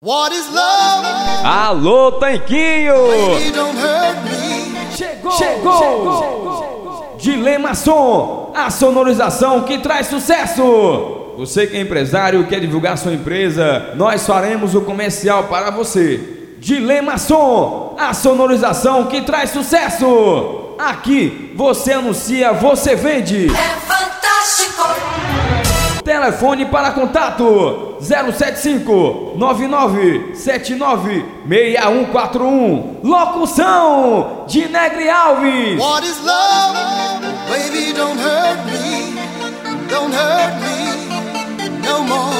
What is love? Alô, Tanquinho! Baby, don't hurt me. Chegou! Dilema Som, a sonorização que traz sucesso! Você que é empresário, quer divulgar sua empresa, nós faremos o comercial para você. Dilema Som, a sonorização que traz sucesso! Aqui você anuncia, você vende! É fantástico! Telefone para contato 075-9979-6141. Locução de Negri Alves. What is love? Baby, don't hurt me. Don't hurt me no more.